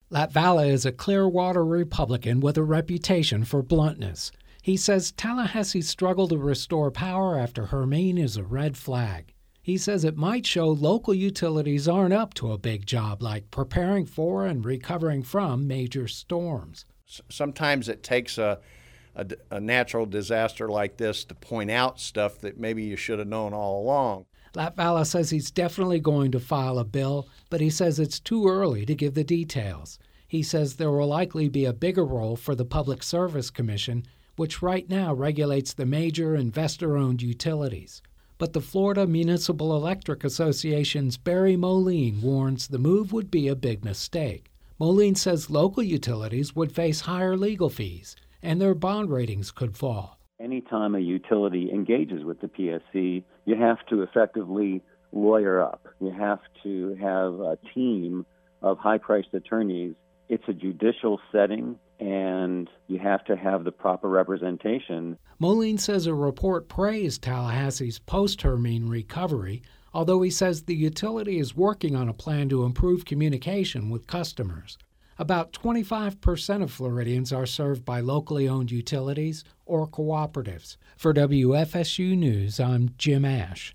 Latvala is a Clearwater Republican with a reputation for bluntness. He says Tallahassee's struggle to restore power after Hermine is a red flag. He says it might show local utilities aren't up to a big job like preparing for and recovering from major storms. Sometimes it takes a natural disaster like this to point out stuff that maybe you should have known all along. Latvala says he's definitely going to file a bill, but he says it's too early to give the details. He says there will likely be a bigger role for the Public Service Commission, which right now regulates the major investor-owned utilities. But the Florida Municipal Electric Association's Barry Moline warns the move would be a big mistake. Moline says local utilities would face higher legal fees, and their bond ratings could fall. Anytime a utility engages with the PSC, you have to effectively lawyer up. You have to have a team of high-priced attorneys. It's a judicial setting, and you have to have the proper representation. Moline says a report praised Tallahassee's post-Hermine recovery, although he says the utility is working on a plan to improve communication with customers. About 25% of Floridians are served by locally owned utilities or cooperatives. For WFSU News, I'm Jim Ash.